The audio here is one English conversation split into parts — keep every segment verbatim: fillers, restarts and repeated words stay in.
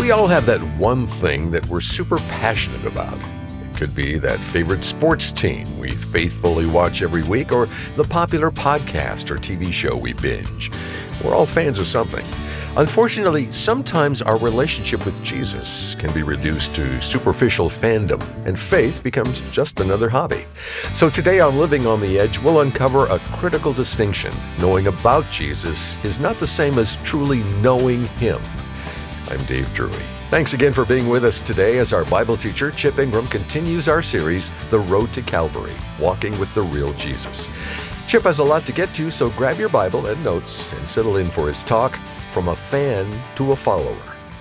We all have that one thing that we're super passionate about. It could be that favorite sports team we faithfully watch every week, or the popular podcast or T V show we binge. We're all fans of something. Unfortunately, sometimes our relationship with Jesus can be reduced to superficial fandom, and faith becomes just another hobby. So today on Living on the Edge, we'll uncover a critical distinction. Knowing about Jesus is not the same as truly knowing Him. I'm Dave Drury. Thanks again for being with us today as our Bible teacher, Chip Ingram, continues our series, The Road to Calvary, Walking with the Real Jesus. Chip has a lot to get to, so grab your Bible and notes and settle in for his talk, From a Fan to a Follower.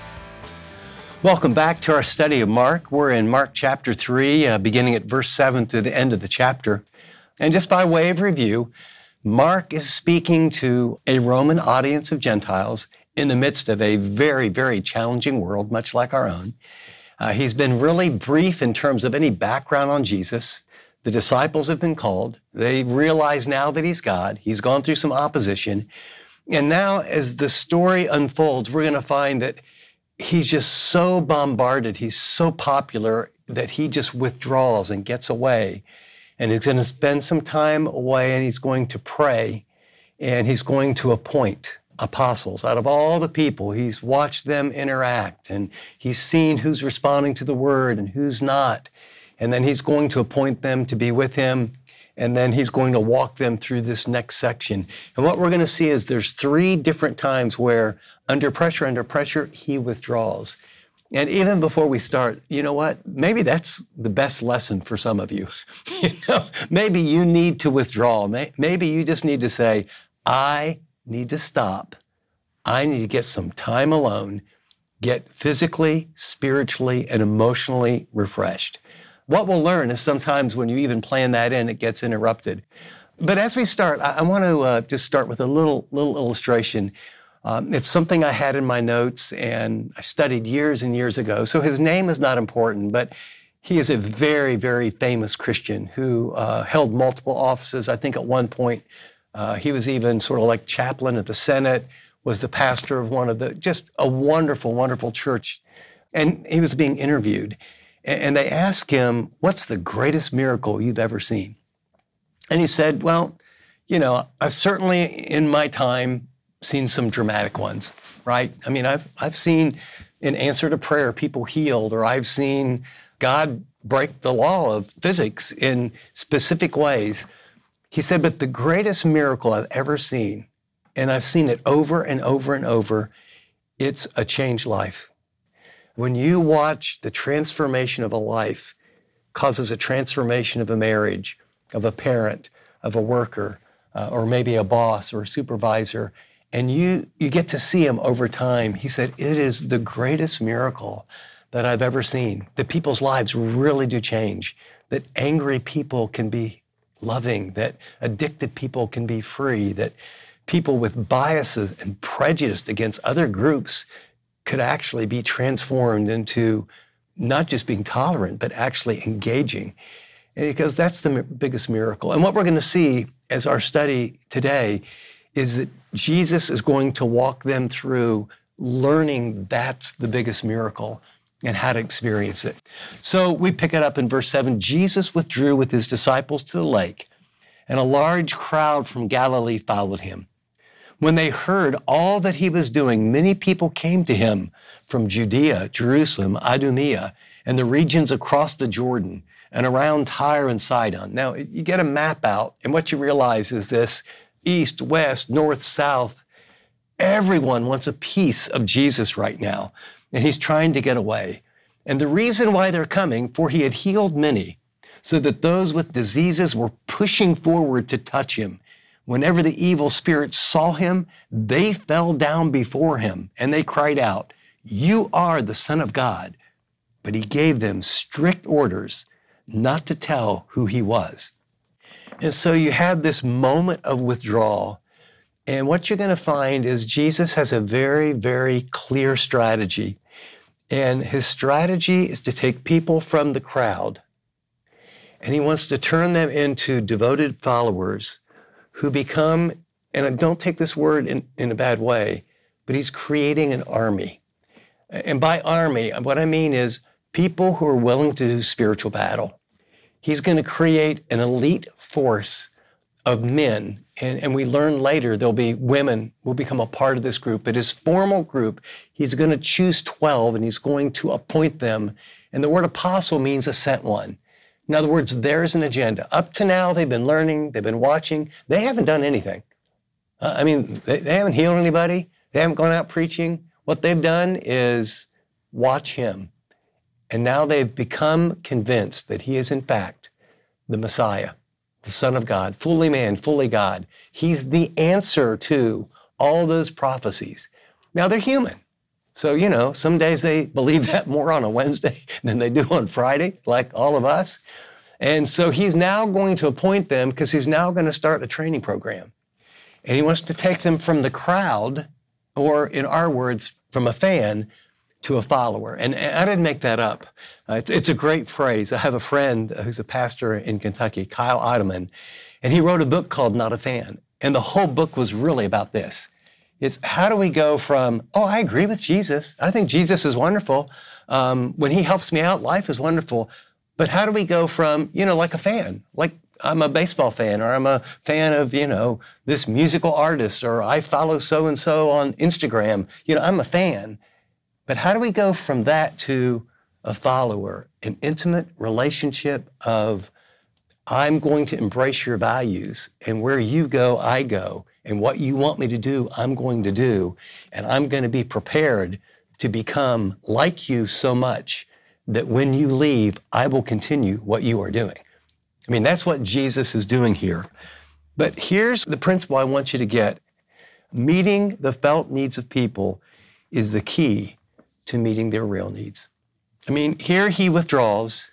Welcome back to our study of Mark. We're in Mark chapter three, uh, beginning at verse seven to the end of the chapter. And just by way of review, Mark is speaking to a Roman audience of Gentiles in the midst of a very, very challenging world, much like our own. Uh, he's been really brief in terms of any background on Jesus. The disciples have been called. They realize now that he's God. He's gone through some opposition. And now as the story unfolds, we're going to find that he's just so bombarded, he's so popular that he just withdraws and gets away. And he's going to spend some time away, and he's going to pray, and he's going to appoint apostles. Out of all the people, he's watched them interact, and he's seen who's responding to the word and who's not. And then he's going to appoint them to be with him, and then he's going to walk them through this next section. And what we're going to see is there's three different times where under pressure, under pressure, he withdraws. And even before we start, you know what? Maybe that's the best lesson for some of you. You know, maybe you need to withdraw. Maybe you just need to say, I need to stop. I need to get some time alone, get physically, spiritually, and emotionally refreshed. What we'll learn is sometimes when you even plan that in, it gets interrupted. But as we start, I, I want to uh, just start with a little little illustration. Um, it's something I had in my notes, and I studied years and years ago. So his name is not important, but he is a very, very famous Christian who uh, held multiple offices. I think at one point, uh, he was even sort of like chaplain at the Senate, was the pastor of one of the, just a wonderful, wonderful church. And he was being interviewed. And they asked him, what's the greatest miracle you've ever seen? And he said, well, you know, I've certainly in my time seen some dramatic ones, right? I mean, I've I've seen in answer to prayer people healed, or I've seen God break the law of physics in specific ways. He said, but the greatest miracle I've ever seen, and I've seen it over and over and over, it's a changed life. When you watch the transformation of a life causes a transformation of a marriage, of a parent, of a worker, uh, or maybe a boss or a supervisor, and you, you get to see him over time. He said, it is the greatest miracle that I've ever seen, that people's lives really do change, that angry people can be loving, that addicted people can be free, that people with biases and prejudice against other groups could actually be transformed into not just being tolerant, but actually engaging. And because that's the biggest miracle. And what we're going to see as our study today is that Jesus is going to walk them through learning that's the biggest miracle and how to experience it. So we pick it up in verse seven. Jesus withdrew with his disciples to the lake, and a large crowd from Galilee followed him. When they heard all that he was doing, many people came to him from Judea, Jerusalem, Idumea, and the regions across the Jordan and around Tyre and Sidon. Now, you get a map out, and what you realize is this: east, west, north, south, everyone wants a piece of Jesus right now, and he's trying to get away. And the reason why they're coming, for he had healed many, so that those with diseases were pushing forward to touch him. Whenever the evil spirits saw him, they fell down before him, and they cried out, "You are the Son of God." But he gave them strict orders not to tell who he was. And so you have this moment of withdrawal. And what you're going to find is Jesus has a very, very clear strategy. And his strategy is to take people from the crowd, and he wants to turn them into devoted followers who become, and don't take this word in, in a bad way, but he's creating an army. And by army, what I mean is people who are willing to do spiritual battle. He's going to create an elite force of men. And, and we learn later there'll be women will become a part of this group. But his formal group, he's going to choose twelve and he's going to appoint them. And the word apostle means a sent one. In other words, there's an agenda. Up to now, they've been learning, they've been watching. They haven't done anything. Uh, I mean, they, they haven't healed anybody. They haven't gone out preaching. What they've done is watch him. And now they've become convinced that he is, in fact, the Messiah, the Son of God, fully man, fully God. He's the answer to all those prophecies. Now, they're human. So, you know, some days they believe that more on a Wednesday than they do on Friday, like all of us. And so he's now going to appoint them because he's now going to start a training program. And he wants to take them from the crowd, or in our words, from a fan to a follower. And I didn't make that up. Uh, it's, it's a great phrase. I have a friend who's a pastor in Kentucky, Kyle Idleman, and he wrote a book called Not a Fan. And the whole book was really about this. It's how do we go from, oh, I agree with Jesus. I think Jesus is wonderful. Um, when he helps me out, life is wonderful. But how do we go from, you know, like a fan, like I'm a baseball fan, or I'm a fan of, you know, this musical artist, or I follow so-and-so on Instagram. You know, I'm a fan. But how do we go from that to a follower, an intimate relationship of I'm going to embrace your values, and where you go, I go, and what you want me to do, I'm going to do, and I'm going to be prepared to become like you so much that when you leave, I will continue what you are doing. I mean, that's what Jesus is doing here. But here's the principle I want you to get. Meeting the felt needs of people is the key to meeting their real needs. I mean, here he withdraws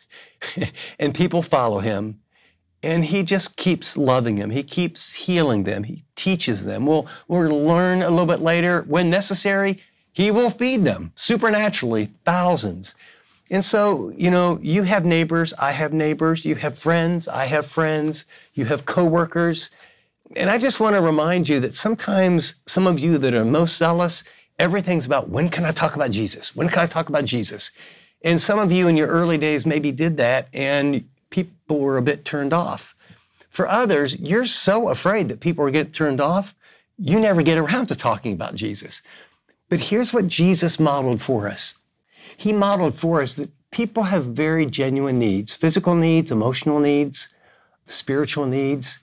and people follow him, and he just keeps loving them. He keeps healing them. He teaches them. We'll, we'll learn a little bit later, when necessary, he will feed them supernaturally, thousands. And so, you know, you have neighbors, I have neighbors, you have friends, I have friends, you have coworkers. And I just want to remind you that sometimes some of you that are most zealous, everything's about, when can I talk about Jesus? When can I talk about Jesus? And some of you in your early days maybe did that, and people were a bit turned off. For others, you're so afraid that people will get turned off, you never get around to talking about Jesus. But here's what Jesus modeled for us. He modeled for us that people have very genuine needs, physical needs, emotional needs, spiritual needs.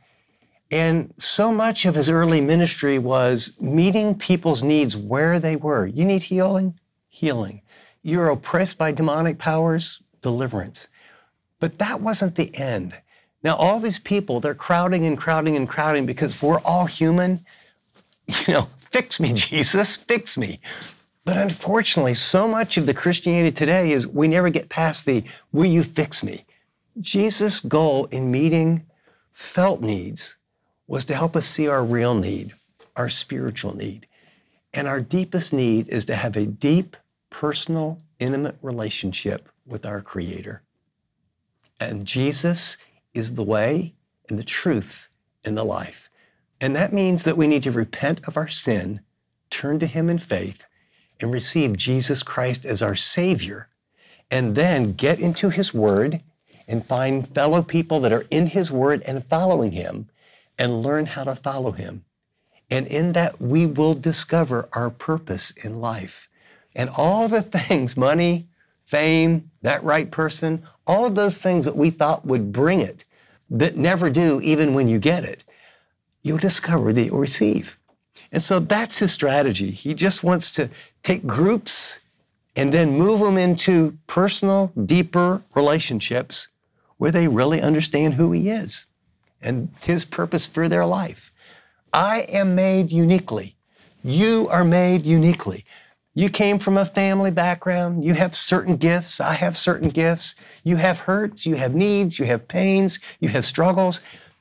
And so much of his early ministry was meeting people's needs where they were. You need healing? Healing. You're oppressed by demonic powers? Deliverance. But that wasn't the end. Now, all these people, they're crowding and crowding and crowding because we're all human. You know, fix me, Jesus, fix me. But unfortunately, so much of the Christianity today is we never get past the, will you fix me? Jesus' goal in meeting felt needs was to help us see our real need, our spiritual need. And our deepest need is to have a deep, personal, intimate relationship with our Creator. And Jesus is the way and the truth and the life. And that means that we need to repent of our sin, turn to Him in faith, and receive Jesus Christ as our Savior, and then get into His Word and find fellow people that are in His Word and following Him, and learn how to follow Him. And in that, we will discover our purpose in life. And all the things, money, fame, that right person, all of those things that we thought would bring it, that never do even when you get it, you'll discover that you'll receive. And so that's his strategy. He just wants to take groups and then move them into personal, deeper relationships where they really understand who he is and his purpose for their life. I am made uniquely. You are made uniquely. You came from a family background. You have certain gifts. I have certain gifts. You have hurts. You have needs. You have pains. You have struggles.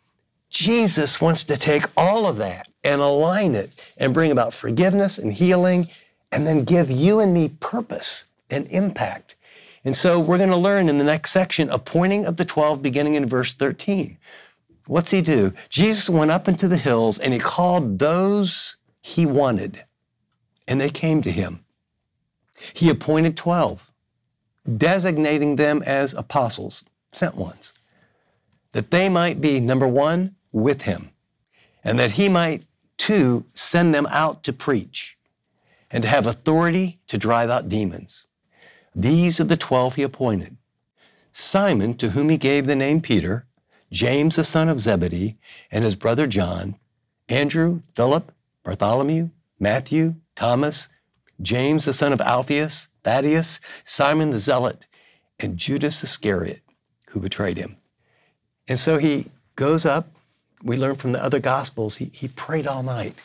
Jesus wants to take all of that and align it and bring about forgiveness and healing, and then give you and me purpose and impact. And so we're going to learn in the next section, appointing of the twelve, beginning in verse thirteen. What's he do? Jesus went up into the hills and he called those he wanted, and they came to him. He appointed twelve, designating them as apostles, sent ones, that they might be, number one, with him, and that he might, two, send them out to preach and to have authority to drive out demons. These are the twelve he appointed. Simon, to whom he gave the name Peter, James, the son of Zebedee, and his brother John, Andrew, Philip, Bartholomew, Matthew, Thomas, James, the son of Alphaeus, Thaddeus, Simon the Zealot, and Judas Iscariot, who betrayed him. And so he goes up. We learn from the other Gospels, he, he prayed all night.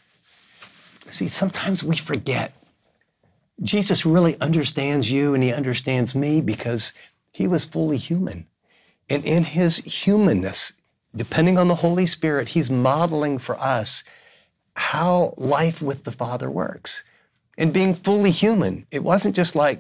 See, sometimes we forget. Jesus really understands you and he understands me because he was fully human. And in his humanness, depending on the Holy Spirit, he's modeling for us how life with the Father works. And being fully human, it wasn't just like,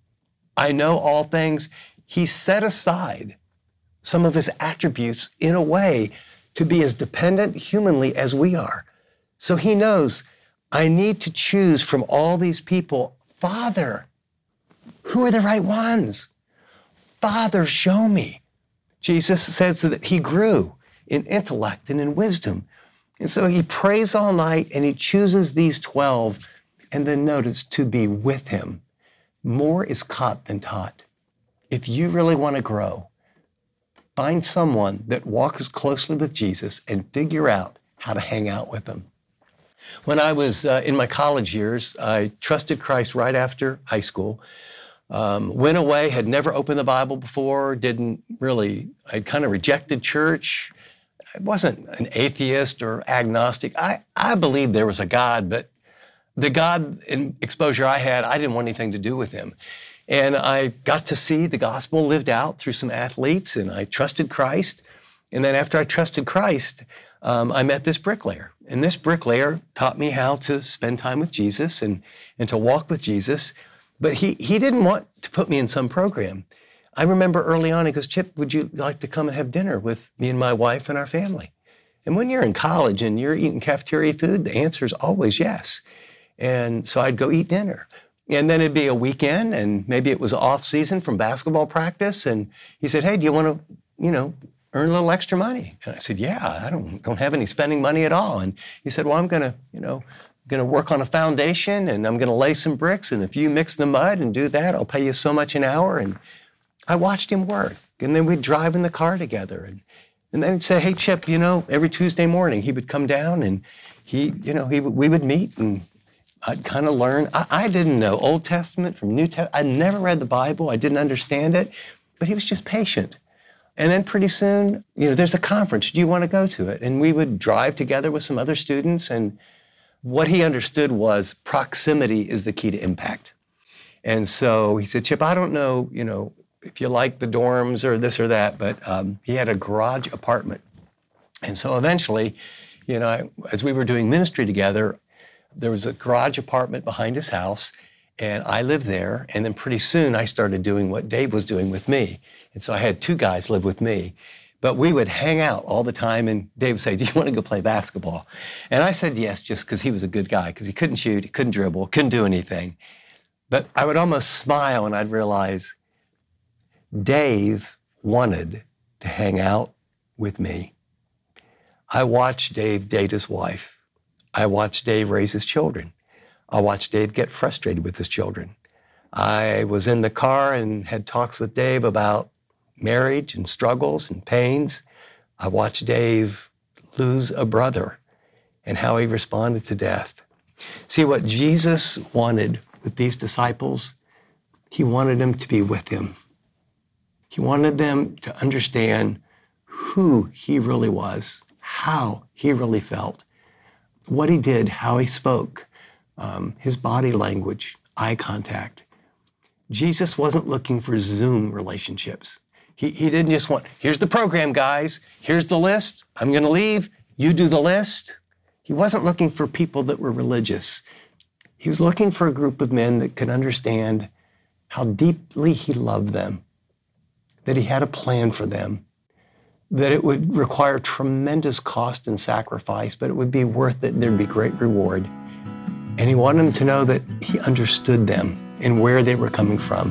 I know all things. He set aside some of his attributes in a way to be as dependent humanly as we are. So he knows, I need to choose from all these people, Father, who are the right ones? Father, show me. Jesus says that he grew in intellect and in wisdom. And so he prays all night and he chooses these twelve, and then notice, to be with him. More is caught than taught. If you really want to grow, find someone that walks closely with Jesus and figure out how to hang out with him. When I was uh, in my college years, I trusted Christ right after high school. Um, went away, had never opened the Bible before, didn't really, I kind of rejected church. I wasn't an atheist or agnostic. I, I believed there was a God, but the God and exposure I had, I didn't want anything to do with him. And I got to see the gospel lived out through some athletes, and I trusted Christ. And then after I trusted Christ, um, I met this bricklayer. And this bricklayer taught me how to spend time with Jesus and, and to walk with Jesus. But he, he didn't want to put me in some program. I remember early on, he goes, Chip, would you like to come and have dinner with me and my wife and our family? And when you're in college and you're eating cafeteria food, the answer is always yes. And so I'd go eat dinner. And then it'd be a weekend, and maybe it was off season from basketball practice. And he said, hey, do you want to, you know, earn a little extra money? And I said, yeah, I don't don't have any spending money at all. And he said, well, I'm going to, you know, going to work on a foundation, and I'm going to lay some bricks. And if you mix the mud and do that, I'll pay you so much an hour. And I watched him work. And then we'd drive in the car together. And, and then he'd say, hey, Chip, you know, every Tuesday morning he would come down and he, you know, he we would meet, and I'd kind of learn. I, I didn't know Old Testament from New Testament. I never read the Bible. I didn't understand it, but he was just patient. And then pretty soon, you know, there's a conference. Do you want to go to it? And we would drive together with some other students. And what he understood was proximity is the key to impact. And so he said, Chip, I don't know, you know, if you like the dorms or this or that, but um, he had a garage apartment. And so eventually, you know, I, as we were doing ministry together, there was a garage apartment behind his house, and I lived there. And then pretty soon I started doing what Dave was doing with me. And so I had two guys live with me. But we would hang out all the time, and Dave would say, do you want to go play basketball? And I said yes, just because he was a good guy, because he couldn't shoot, he couldn't dribble, couldn't do anything. But I would almost smile, and I'd realize Dave wanted to hang out with me. I watched Dave date his wife. I watched Dave raise his children. I watched Dave get frustrated with his children. I was in the car and had talks with Dave about marriage and struggles and pains. I watched Dave lose a brother and how he responded to death. See, what Jesus wanted with these disciples, he wanted them to be with him. He wanted them to understand who he really was, how he really felt, what he did, how he spoke, um, his body language, eye contact. Jesus wasn't looking for Zoom relationships. He, he didn't just want, here's the program, guys. Here's the list. I'm going to leave. You do the list. He wasn't looking for people that were religious. He was looking for a group of men that could understand how deeply he loved them, that he had a plan for them, that it would require tremendous cost and sacrifice, but it would be worth it and there'd be great reward. And he wanted them to know that he understood them and where they were coming from.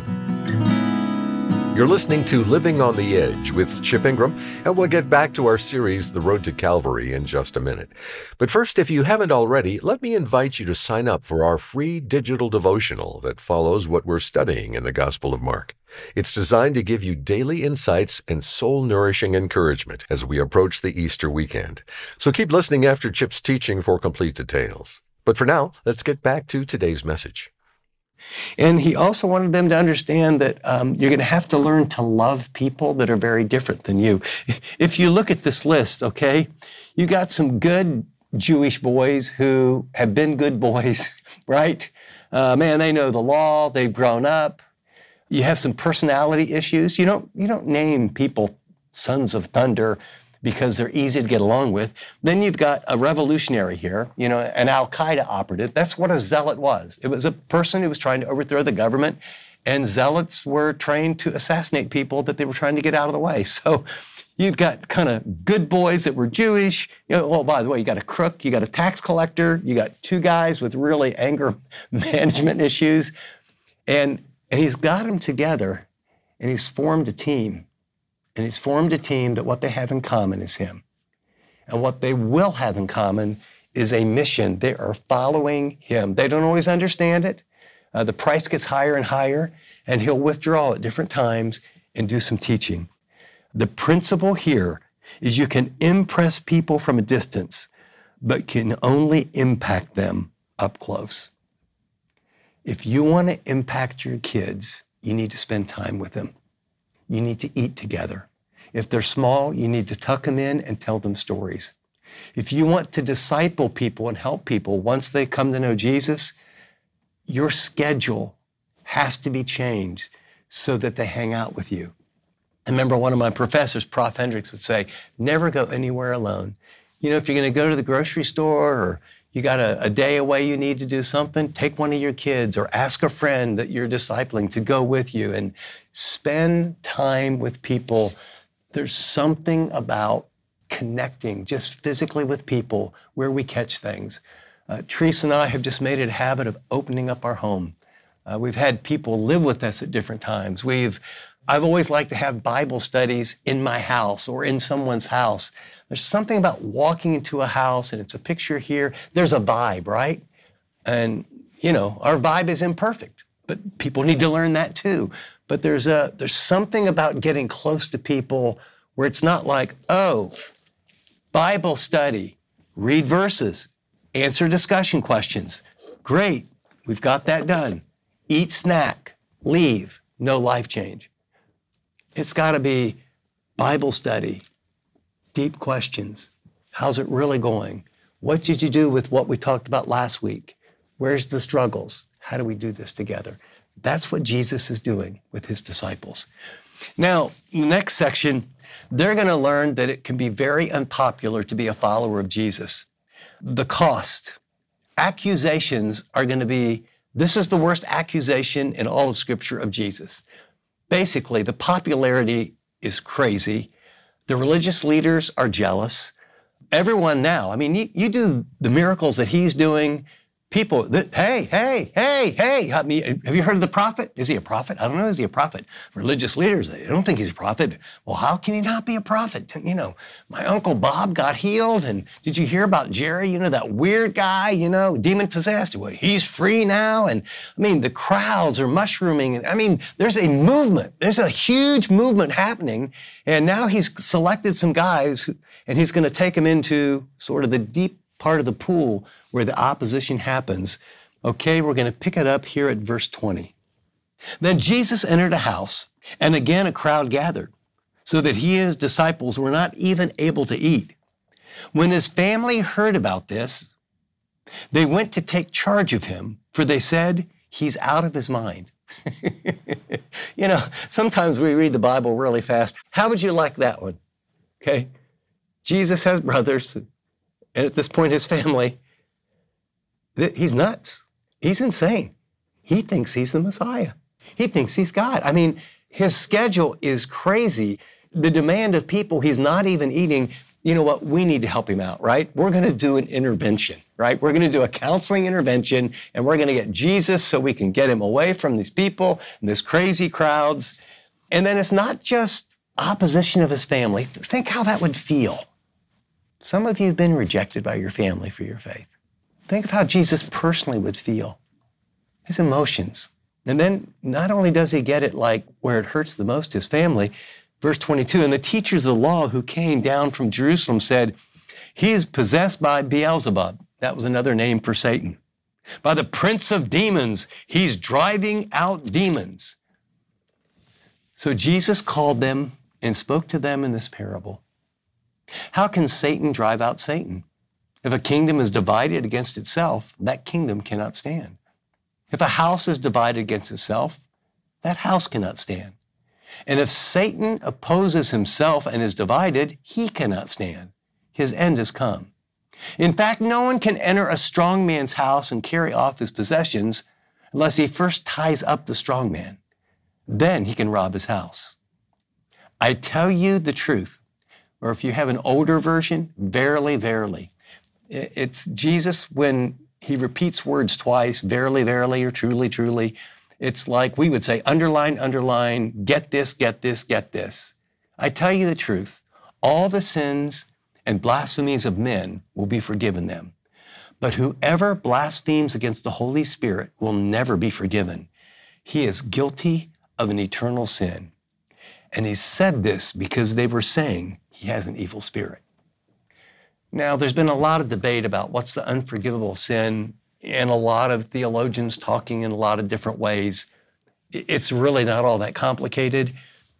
You're listening to Living on the Edge with Chip Ingram, and we'll get back to our series, The Road to Calvary, in just a minute. But first, if you haven't already, let me invite you to sign up for our free digital devotional that follows what we're studying in the Gospel of Mark. It's designed to give you daily insights and soul-nourishing encouragement as we approach the Easter weekend. So keep listening after Chip's teaching for complete details. But for now, let's get back to today's message. And he also wanted them to understand that um, you're going to have to learn to love people that are very different than you. If you look at this list, okay, you got some good Jewish boys who have been good boys, right? Uh, man, they know the law. They've grown up. You have some personality issues. You don't, you don't name people sons of thunder because they're easy to get along with. Then you've got a revolutionary here, you know, an Al-Qaeda operative. That's what a zealot was. It was a person who was trying to overthrow the government, and zealots were trained to assassinate people that they were trying to get out of the way. So you've got kind of good boys that were Jewish. You know, oh, by the way, you got a crook, you got a tax collector, you got two guys with really anger management issues. And, and he's got them together, and he's formed a team. And he's formed a team that what they have in common is him. And what they will have in common is a mission. They are following him. They don't always understand it. Uh, the price gets higher and higher, and he'll withdraw at different times and do some teaching. The principle here is you can impress people from a distance, but can only impact them up close. If you want to impact your kids, you need to spend time with them. You need to eat together. If they're small, you need to tuck them in and tell them stories. If you want to disciple people and help people once they come to know Jesus, your schedule has to be changed so that they hang out with you. I remember one of my professors, Professor Hendricks, would say, never go anywhere alone. You know, if you're going to go to the grocery store or you got a, a day away you need to do something, take one of your kids or ask a friend that you're discipling to go with you and spend time with people. There's something about connecting just physically with people where we catch things. Uh, Teresa and I have just made it a habit of opening up our home. Uh, we've had people live with us at different times. We've, I've always liked to have Bible studies in my house or in someone's house. There's something about walking into a house and it's a picture here. There's a vibe, right? And, you know, our vibe is imperfect, but people need to learn that too. But there's a, there's something about getting close to people where it's not like, oh, Bible study, read verses, answer discussion questions. Great, we've got that done. Eat snack, leave, no life change. It's got to be Bible study, deep questions. How's it really going? What did you do with what we talked about last week? Where's the struggles? How do we do this together? That's what Jesus is doing with his disciples. Now, in the next section, they're going to learn that it can be very unpopular to be a follower of Jesus. The cost. Accusations are going to be, this is the worst accusation in all of Scripture of Jesus. Basically, the popularity is crazy. The religious leaders are jealous. Everyone now, I mean, you, you do the miracles that he's doing, people, that, hey, hey, hey, hey, I mean, have you heard of the prophet? Is he a prophet? I don't know, is he a prophet? Religious leaders, they don't think he's a prophet. Well, how can he not be a prophet? You know, my Uncle Bob got healed, and did you hear about Jerry, you know, that weird guy, you know, demon-possessed? Well, he's free now, and I mean, the crowds are mushrooming, and I mean, there's a movement. There's a huge movement happening, and now he's selected some guys, who, and he's going to take them into sort of the deep part of the pool where the opposition happens. Okay, we're going to pick it up here at verse twenty. Then Jesus entered a house, and again a crowd gathered, so that he and his disciples were not even able to eat. When his family heard about this, they went to take charge of him, for they said, he's out of his mind. You know, sometimes we read the Bible really fast. How would you like that one? Okay, Jesus has brothers, and at this point his family. He's nuts. He's insane. He thinks he's the Messiah. He thinks he's God. I mean, his schedule is crazy. The demand of people, he's not even eating. you know what, we need to help him out, right? We're going to do an intervention, right? We're going to do a counseling intervention, and we're going to get Jesus so we can get him away from these people and these crazy crowds. And then it's not just opposition of his family. Think how that would feel. Some of you have been rejected by your family for your faith. Think of how Jesus personally would feel, his emotions. And then not only does he get it like where it hurts the most, his family, verse twenty-two, and the teachers of the law who came down from Jerusalem said, he is possessed by Beelzebub. That was another name for Satan. By the prince of demons, he's driving out demons. So Jesus called them and spoke to them in this parable. How can Satan drive out Satan? If a kingdom is divided against itself, that kingdom cannot stand. If a house is divided against itself, that house cannot stand. And if Satan opposes himself and is divided, he cannot stand. His end has come. In fact, no one can enter a strong man's house and carry off his possessions unless he first ties up the strong man. Then he can rob his house. I tell you the truth, or if you have an older version, verily, verily. It's Jesus when he repeats words twice, verily, verily, or truly, truly. It's like we would say, underline, underline, get this, get this, get this. I tell you the truth, all the sins and blasphemies of men will be forgiven them. But whoever blasphemes against the Holy Spirit will never be forgiven. He is guilty of an eternal sin. And he said this because they were saying he has an evil spirit. Now, there's been a lot of debate about what's the unforgivable sin, and a lot of theologians talking in a lot of different ways. It's really not all that complicated.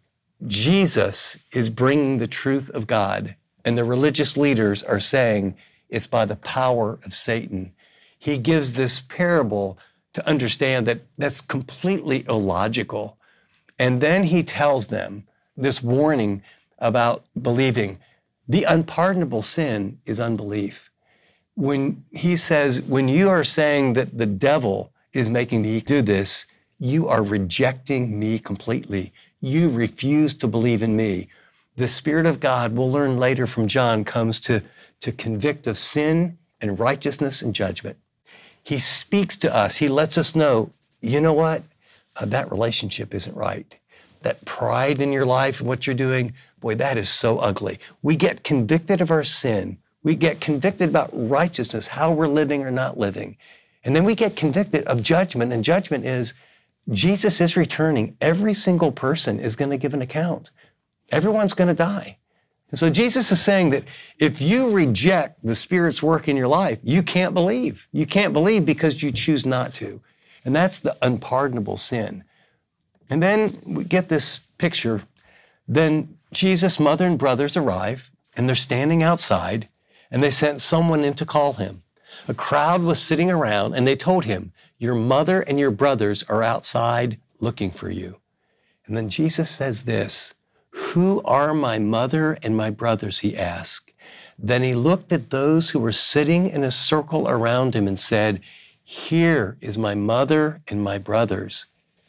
Jesus is bringing the truth of God, and the religious leaders are saying it's by the power of Satan. He gives this parable to understand that that's completely illogical. And then he tells them this warning about believing. The unpardonable sin is unbelief. When he says, when you are saying that the devil is making me do this, you are rejecting me completely. You refuse to believe in me. The Spirit of God, we'll learn later from John, comes to, to convict of sin and righteousness and judgment. He speaks to us. He lets us know, you know what? Uh, that relationship isn't right. That pride in your life and what you're doing, boy, that is so ugly. We get convicted of our sin. We get convicted about righteousness, how we're living or not living. And then we get convicted of judgment. And judgment is Jesus is returning. Every single person is going to give an account. Everyone's going to die. And so Jesus is saying that if you reject the Spirit's work in your life, you can't believe. You can't believe because you choose not to. And that's the unpardonable sin. And then we get this picture. Then Jesus' mother and brothers arrive, and they're standing outside, and they sent someone in to call him. A crowd was sitting around, and they told him, your mother and your brothers are outside looking for you. And then Jesus says this, who are my mother and my brothers, he asked. Then he looked at those who were sitting in a circle around him and said, here is my mother and my brothers.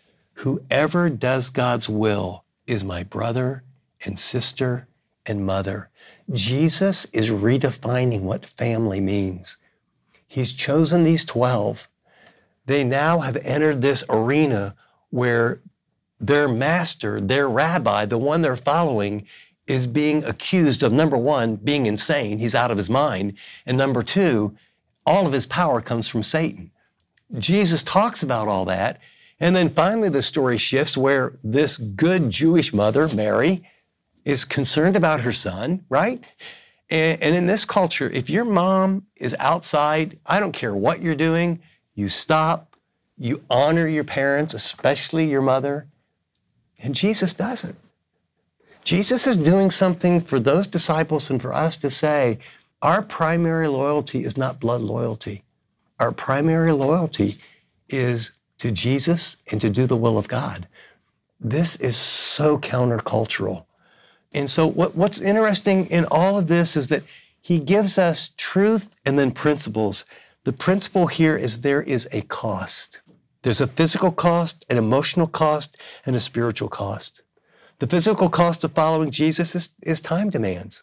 Whoever does God's will is my brother and sister and mother. Jesus is redefining what family means. He's chosen these twelve. They now have entered this arena where their master, their rabbi, the one they're following, is being accused of, number one, being insane. He's out of his mind. And number two, all of his power comes from Satan. Jesus talks about all that. And then finally the story shifts where this good Jewish mother, Mary, is concerned about her son, right? And, and in this culture, if your mom is outside, I don't care what you're doing, you stop, you honor your parents, especially your mother. And Jesus doesn't. Jesus is doing something for those disciples and for us to say, our primary loyalty is not blood loyalty. Our primary loyalty is to Jesus and to do the will of God. This is so countercultural. And so what, what's interesting in all of this is that he gives us truth and then principles. The principle here is there is a cost. There's a physical cost, an emotional cost, and a spiritual cost. The physical cost of following Jesus is, is time demands.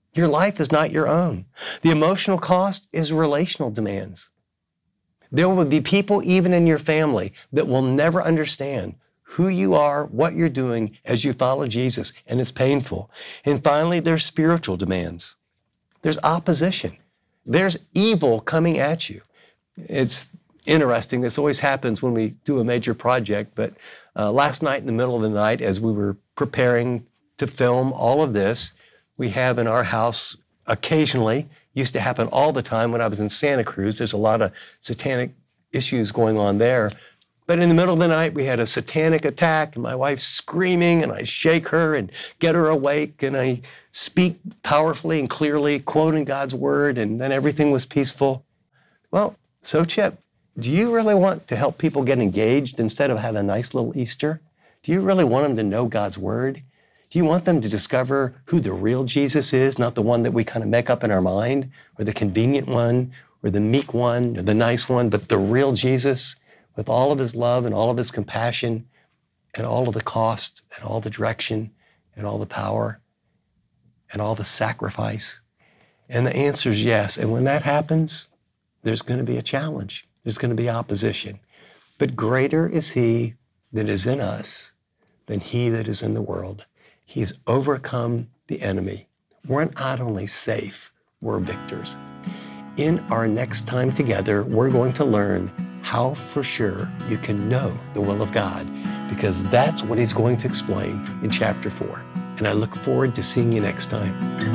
Your life is not your own. The emotional cost is relational demands. There will be people even in your family that will never understand who you are, what you're doing as you follow Jesus, and it's painful. And finally, there's spiritual demands. There's opposition. There's evil coming at you. It's interesting. This always happens when we do a major project, but uh, last night in the middle of the night, as we were preparing to film all of this, we have in our house occasionally, used to happen all the time when I was in Santa Cruz. There's a lot of satanic issues going on there. But in the middle of the night, we had a satanic attack, and my wife's screaming, and I shake her and get her awake, and I speak powerfully and clearly, quoting God's word, and then everything was peaceful. Well, so Chip, do you really want to help people get engaged instead of have a nice little Easter? Do you really want them to know God's word? Do you want them to discover who the real Jesus is, not the one that we kind of make up in our mind, or the convenient one, or the meek one, or the nice one, but the real Jesus with all of his love and all of his compassion and all of the cost and all the direction and all the power and all the sacrifice? And the answer is yes. And when that happens, there's going to be a challenge. There's going to be opposition. But greater is he that is in us than he that is in the world. He's overcome the enemy. We're not only safe, we're victors. In our next time together, we're going to learn how for sure you can know the will of God, because that's what he's going to explain in chapter four. And I look forward to seeing you next time.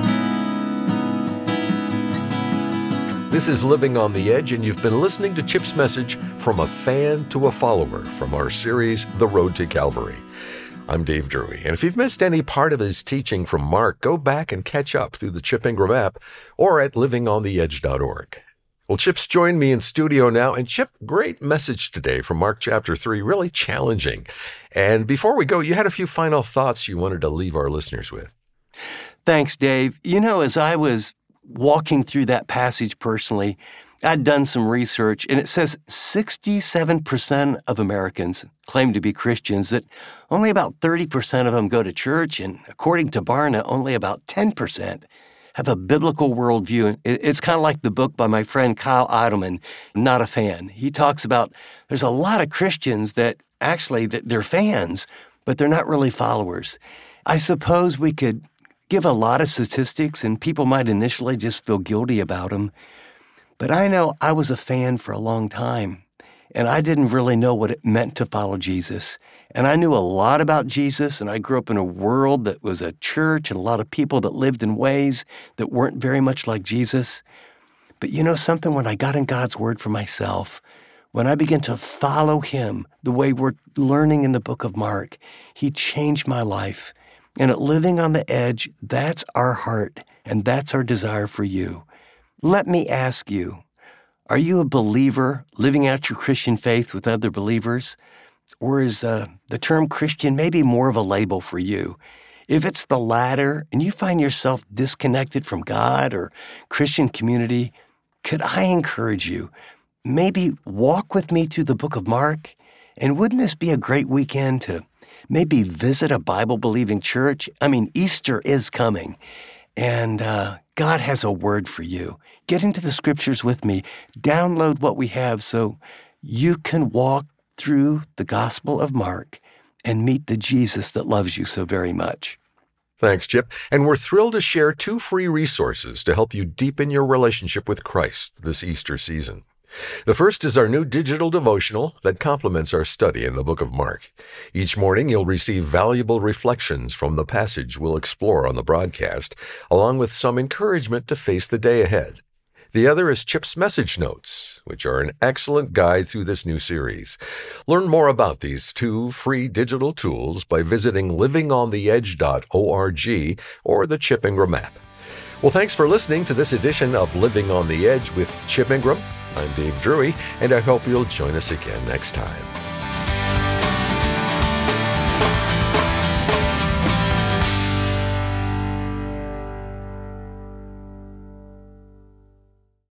This is Living on the Edge, and you've been listening to Chip's message from a fan to a follower from our series, The Road to Calvary. I'm Dave Drury, and if you've missed any part of his teaching from Mark, go back and catch up through the Chip Ingram app or at living on the edge dot org. Well, Chip's joined me in studio now, and Chip, great message today from Mark chapter three, really challenging. And before we go, you had a few final thoughts you wanted to leave our listeners with. Thanks, Dave. You know, as I was walking through that passage personally, I'd done some research, and it says sixty-seven percent of Americans claim to be Christians, that only about thirty percent of them go to church, and according to Barna, only about ten percent have a biblical worldview. It's kind of like the book by my friend Kyle Idleman, Not a Fan. He talks about there's a lot of Christians that actually that they're fans, but they're not really followers. I suppose we could give a lot of statistics, and people might initially just feel guilty about them. But I know I was a fan for a long time, and I didn't really know what it meant to follow Jesus. And I knew a lot about Jesus, and I grew up in a world that was a church and a lot of people that lived in ways that weren't very much like Jesus. But you know something? When I got in God's Word for myself, when I began to follow Him the way we're learning in the book of Mark, He changed my life. And at Living on the Edge, that's our heart, and that's our desire for you. Let me ask you, are you a believer living out your Christian faith with other believers? Or is uh, the term Christian maybe more of a label for you? If it's the latter and you find yourself disconnected from God or Christian community, could I encourage you, maybe walk with me through the book of Mark? And wouldn't this be a great weekend to maybe visit a Bible-believing church? I mean, Easter is coming, and uh, God has a word for you. Get into the scriptures with me. Download what we have so you can walk through the Gospel of Mark and meet the Jesus that loves you so very much. Thanks, Chip. And we're thrilled to share two free resources to help you deepen your relationship with Christ this Easter season. The first is our new digital devotional that complements our study in the book of Mark. Each morning, you'll receive valuable reflections from the passage we'll explore on the broadcast, along with some encouragement to face the day ahead. The other is Chip's Message Notes, which are an excellent guide through this new series. Learn more about these two free digital tools by visiting living on the edge dot org or the Chip Ingram app. Well, thanks for listening to this edition of Living on the Edge with Chip Ingram. I'm Dave Drury, and I hope you'll join us again next time.